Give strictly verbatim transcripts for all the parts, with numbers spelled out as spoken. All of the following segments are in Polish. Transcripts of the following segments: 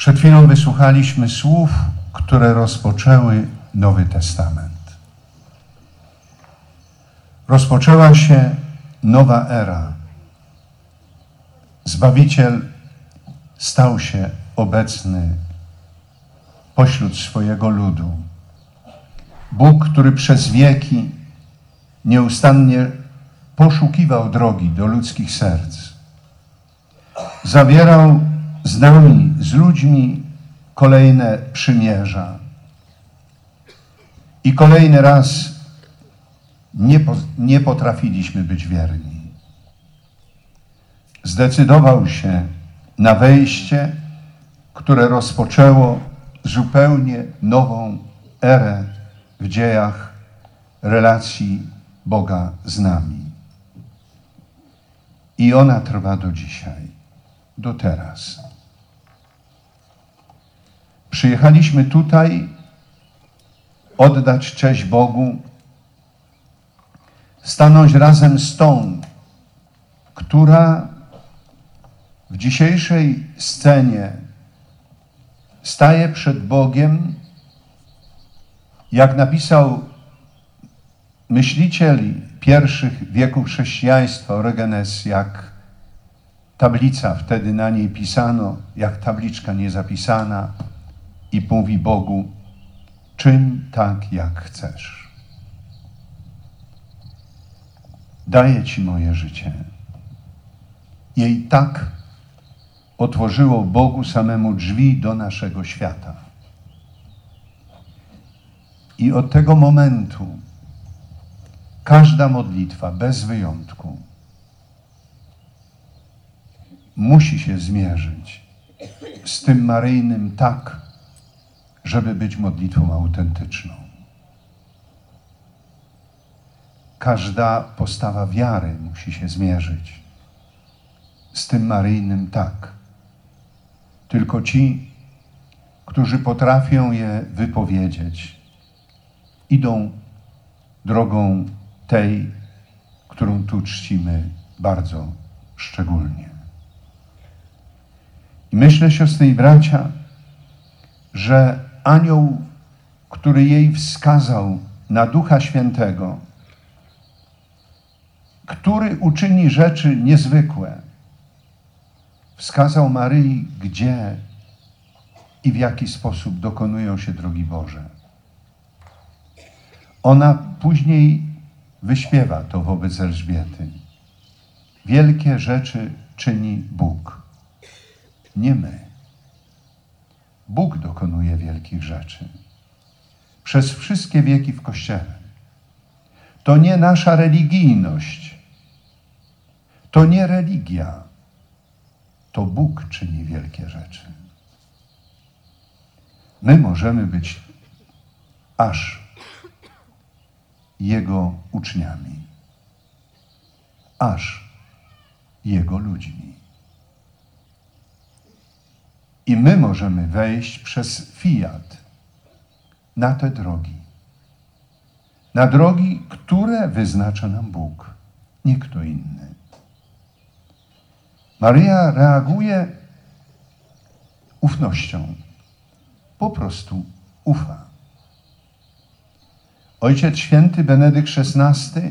Przed chwilą wysłuchaliśmy słów, które rozpoczęły Nowy Testament. Rozpoczęła się nowa era. Zbawiciel stał się obecny pośród swojego ludu. Bóg, który przez wieki nieustannie poszukiwał drogi do ludzkich serc, zawierał z nami, z ludźmi kolejne przymierza. I kolejny raz nie, po, nie potrafiliśmy być wierni. Zdecydował się na wejście, które rozpoczęło zupełnie nową erę w dziejach relacji Boga z nami. I ona trwa do dzisiaj, do teraz. Przyjechaliśmy tutaj oddać cześć Bogu, stanąć razem z tą, która w dzisiejszej scenie staje przed Bogiem, jak napisał myśliciel pierwszych wieków chrześcijaństwa, Orygenes, jak tablica, wtedy na niej pisano, jak tabliczka niezapisana, i mówi Bogu: czyń tak, jak chcesz. Daję Ci moje życie. Jej tak otworzyło Bogu samemu drzwi do naszego świata. I od tego momentu każda modlitwa, bez wyjątku, musi się zmierzyć z tym maryjnym tak, żeby być modlitwą autentyczną. Każda postawa wiary musi się zmierzyć z tym maryjnym tak. Tylko ci, którzy potrafią je wypowiedzieć, idą drogą tej, którą tu czcimy bardzo szczególnie. I myślę, siostry i bracia, że anioł, który jej wskazał na Ducha Świętego, który uczyni rzeczy niezwykłe, wskazał Maryi, gdzie i w jaki sposób dokonują się drogi Boże. Ona później wyśpiewa to wobec Elżbiety. Wielkie rzeczy czyni Bóg, nie my. Bóg dokonuje wielkich rzeczy. Przez wszystkie wieki w Kościele. To nie nasza religijność. To nie religia. To Bóg czyni wielkie rzeczy. My możemy być aż Jego uczniami. Aż Jego ludźmi. I my możemy wejść przez fiat na te drogi. Na drogi, które wyznacza nam Bóg, nie kto inny. Maryja reaguje ufnością. Po prostu ufa. Ojciec Święty Benedykt szesnasty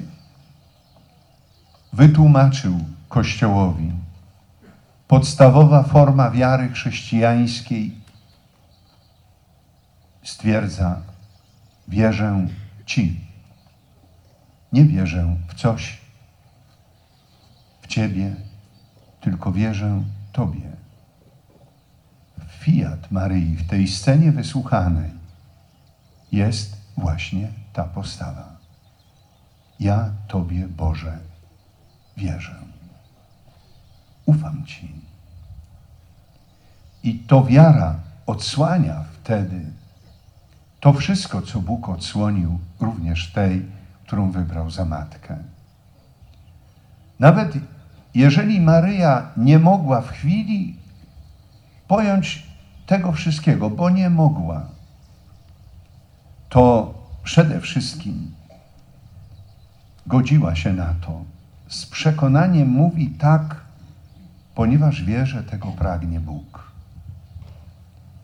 wytłumaczył Kościołowi: podstawowa forma wiary chrześcijańskiej stwierdza: wierzę Ci. Nie wierzę w coś, w Ciebie, tylko wierzę Tobie. Fiat Maryi w tej scenie wysłuchanej jest właśnie ta postawa. Ja Tobie, Boże, wierzę. Ufam Ci. I to wiara odsłania wtedy to wszystko, co Bóg odsłonił również tej, którą wybrał za matkę. Nawet jeżeli Maryja nie mogła w chwili pojąć tego wszystkiego, bo nie mogła, to przede wszystkim godziła się na to. Z przekonaniem mówi tak, ponieważ wie, że tego pragnie Bóg.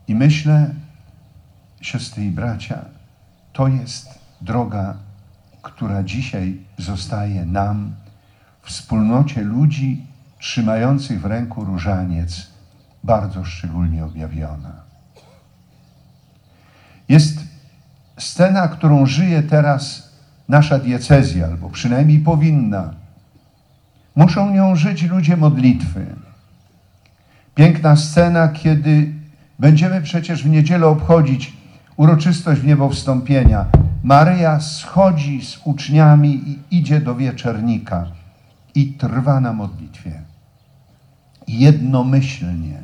I myślę, siostry i bracia, to jest droga, która dzisiaj zostaje nam, wspólnocie ludzi trzymających w ręku różaniec, bardzo szczególnie objawiona. Jest scena, którą żyje teraz nasza diecezja, albo przynajmniej powinna. Muszą nią żyć ludzie modlitwy. Piękna scena, kiedy będziemy przecież w niedzielę obchodzić uroczystość Wniebowstąpienia. Maryja schodzi z uczniami i idzie do wieczernika i trwa na modlitwie. Jednomyślnie.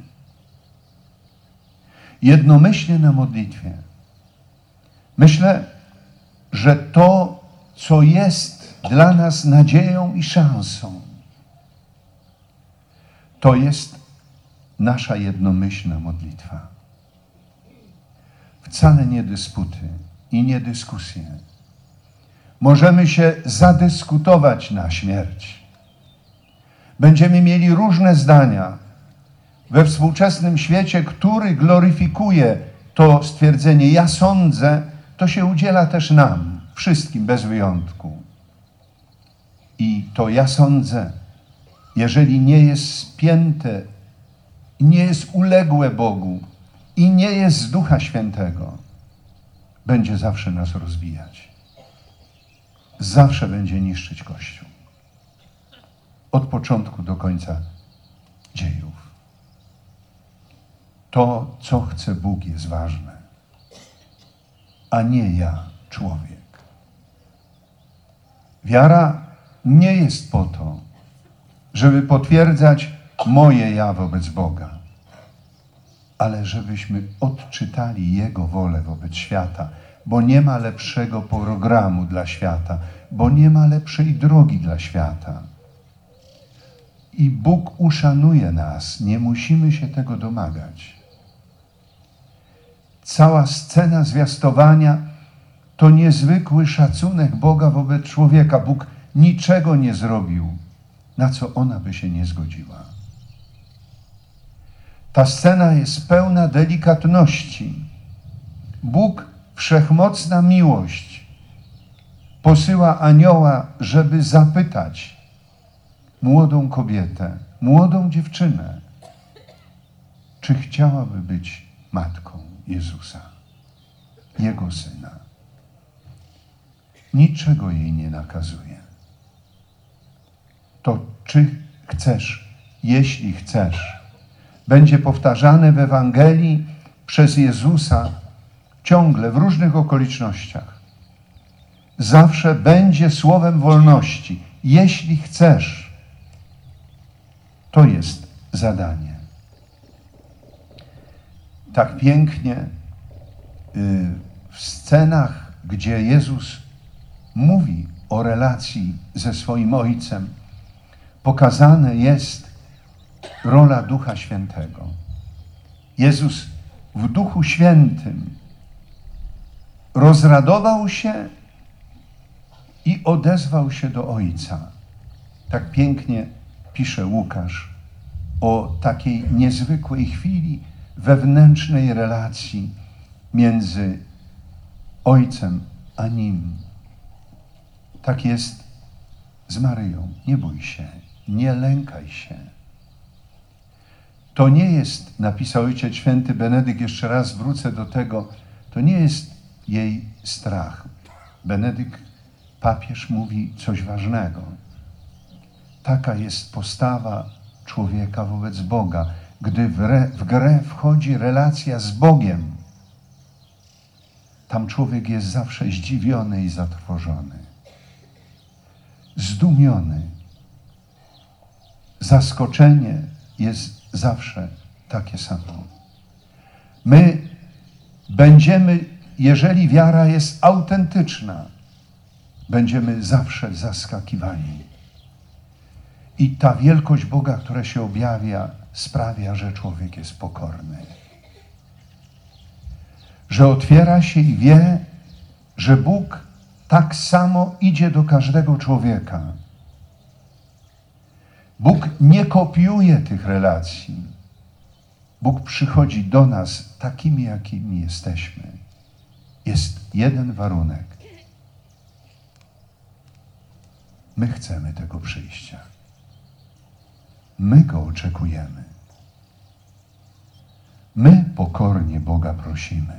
Jednomyślnie na modlitwie. Myślę, że to, co jest dla nas nadzieją i szansą, to jest nasza jednomyślna modlitwa. Wcale nie dysputy i nie dyskusje. Możemy się zadyskutować na śmierć. Będziemy mieli różne zdania. We współczesnym świecie, który gloryfikuje to stwierdzenie ja sądzę, to się udziela też nam, wszystkim bez wyjątku. I to ja sądzę, jeżeli nie jest spięte, nie jest uległe Bogu i nie jest z Ducha Świętego, będzie zawsze nas rozbijać. Zawsze będzie niszczyć Kościół. Od początku do końca dziejów. To, co chce Bóg, jest ważne, a nie ja, człowiek. Wiara nie jest po to, żeby potwierdzać moje ja wobec Boga, ale żebyśmy odczytali Jego wolę wobec świata, bo nie ma lepszego programu dla świata, bo nie ma lepszej drogi dla świata. I Bóg uszanuje nas, nie musimy się tego domagać. Cała scena zwiastowania to niezwykły szacunek Boga wobec człowieka. Bóg niczego nie zrobił, na co ona by się nie zgodziła. Ta scena jest pełna delikatności. Bóg, wszechmocna miłość, posyła anioła, żeby zapytać młodą kobietę, młodą dziewczynę, czy chciałaby być matką Jezusa, Jego Syna. Niczego jej nie nakazuje. To czy chcesz, jeśli chcesz, będzie powtarzane w Ewangelii przez Jezusa ciągle, w różnych okolicznościach. Zawsze będzie słowem wolności. Jeśli chcesz, to jest zadanie. Tak pięknie w scenach, gdzie Jezus mówi o relacji ze swoim Ojcem, pokazana jest rola Ducha Świętego. Jezus w Duchu Świętym rozradował się i odezwał się do Ojca. Tak pięknie pisze Łukasz o takiej niezwykłej chwili wewnętrznej relacji między Ojcem a Nim. Tak jest z Maryją. Nie bój się, nie lękaj się. To nie jest, napisał Ojciec Święty Benedykt, jeszcze raz wrócę do tego, to nie jest jej strach. Benedykt, papież, mówi coś ważnego. Taka jest postawa człowieka wobec Boga. Gdy w, re, w grę wchodzi relacja z Bogiem, tam człowiek jest zawsze zdziwiony i zatrwożony. Zdumiony. Zaskoczenie jest zawsze takie samo. My będziemy, jeżeli wiara jest autentyczna, będziemy zawsze zaskakiwani. I ta wielkość Boga, która się objawia, sprawia, że człowiek jest pokorny. Że otwiera się i wie, że Bóg tak samo idzie do każdego człowieka. Bóg nie kopiuje tych relacji. Bóg przychodzi do nas takimi, jakimi jesteśmy. Jest jeden warunek. My chcemy tego przyjścia. My Go oczekujemy. My pokornie Boga prosimy.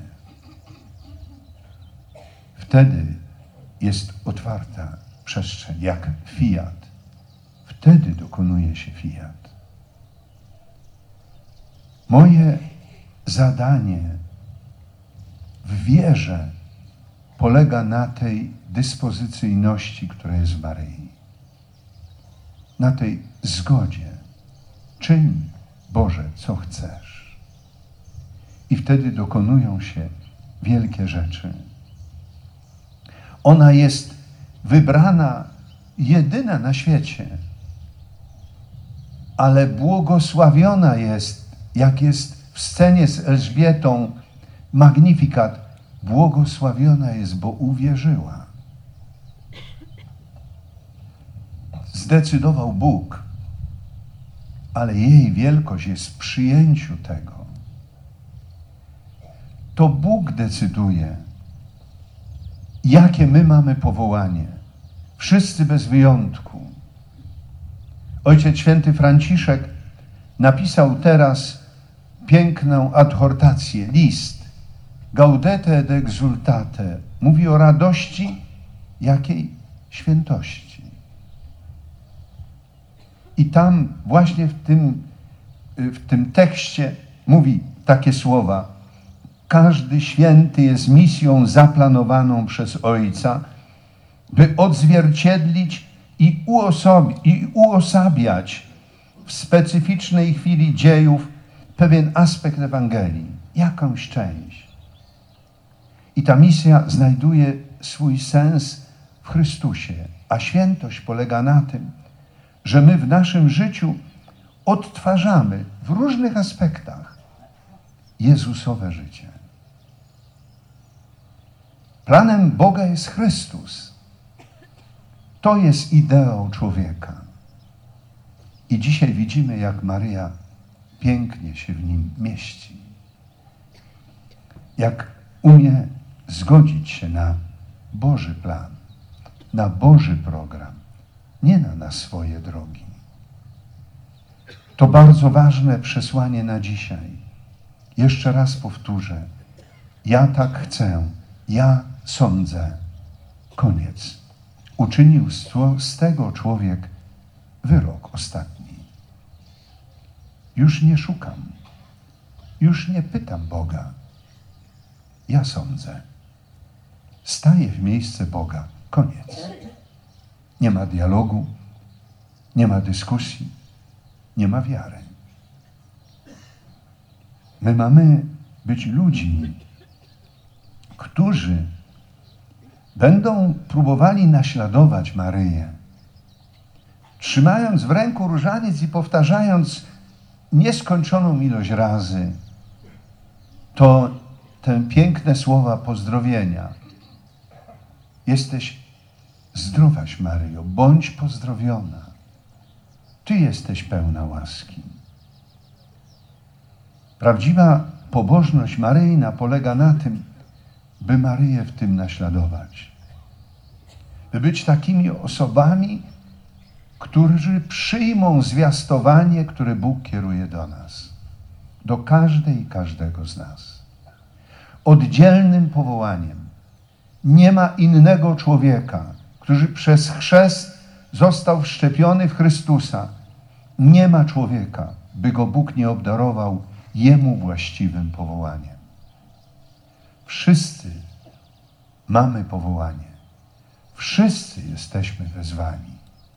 Wtedy jest otwarta przestrzeń, jak fiat. Wtedy dokonuje się fiat. Moje zadanie w wierze polega na tej dyspozycyjności, która jest w Maryi. Na tej zgodzie. Czyń, Boże, co chcesz. I wtedy dokonują się wielkie rzeczy. Ona jest wybrana, jedyna na świecie, ale błogosławiona jest, jak jest w scenie z Elżbietą, Magnifikat, błogosławiona jest, bo uwierzyła. Zdecydował Bóg, ale jej wielkość jest w przyjęciu tego. To Bóg decyduje, jakie my mamy powołanie. Wszyscy bez wyjątku. Ojciec Święty Franciszek napisał teraz piękną adhortację, list Gaudete et exultate. Mówi o radości, jakiej? Świętości. I tam właśnie w tym, w tym tekście mówi takie słowa. Każdy święty jest misją zaplanowaną przez Ojca, by odzwierciedlić i, uosobi- i uosabiać w specyficznej chwili dziejów pewien aspekt Ewangelii, jakąś część. I ta misja znajduje swój sens w Chrystusie, a świętość polega na tym, że my w naszym życiu odtwarzamy w różnych aspektach Jezusowe życie. Planem Boga jest Chrystus. To jest ideał człowieka. I dzisiaj widzimy, jak Maryja pięknie się w nim mieści. Jak umie zgodzić się na Boży plan, na Boży program, nie na, na swoje drogi. To bardzo ważne przesłanie na dzisiaj. Jeszcze raz powtórzę. Ja tak chcę, ja sądzę. Koniec. Uczynił z tego człowiek wyrok ostatni. Już nie szukam. Już nie pytam Boga. Ja sądzę. Staję w miejsce Boga. Koniec. Nie ma dialogu, nie ma dyskusji, nie ma wiary. My mamy być ludźmi, którzy będą próbowali naśladować Maryję, trzymając w ręku różaniec i powtarzając nieskończoną ilość razy to te piękne słowa pozdrowienia. Jesteś zdrowaś, Maryjo, bądź pozdrowiona. Ty jesteś pełna łaski. Prawdziwa pobożność maryjna polega na tym, by Maryję w tym naśladować. By być takimi osobami, którzy przyjmą zwiastowanie, które Bóg kieruje do nas. Do każdej i każdego z nas. Oddzielnym powołaniem. Nie ma innego człowieka, który przez chrzest został wszczepiony w Chrystusa. Nie ma człowieka, by go Bóg nie obdarował jemu właściwym powołaniem. Wszyscy mamy powołanie. Wszyscy jesteśmy wezwani.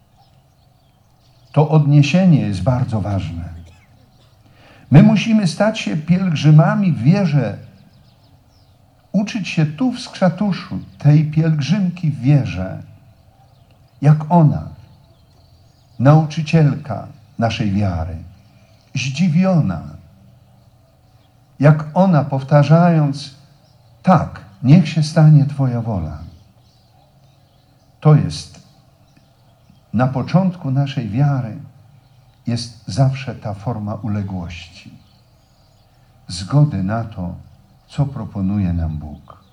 To odniesienie jest bardzo ważne. My musimy stać się pielgrzymami w wierze, uczyć się tu w Skrzatuszu, tej pielgrzymki w wierze, jak ona, nauczycielka naszej wiary, zdziwiona, jak ona powtarzając, tak, niech się stanie Twoja wola. To jest na początku naszej wiary jest zawsze ta forma uległości. zgody na to, co proponuje nam Bóg.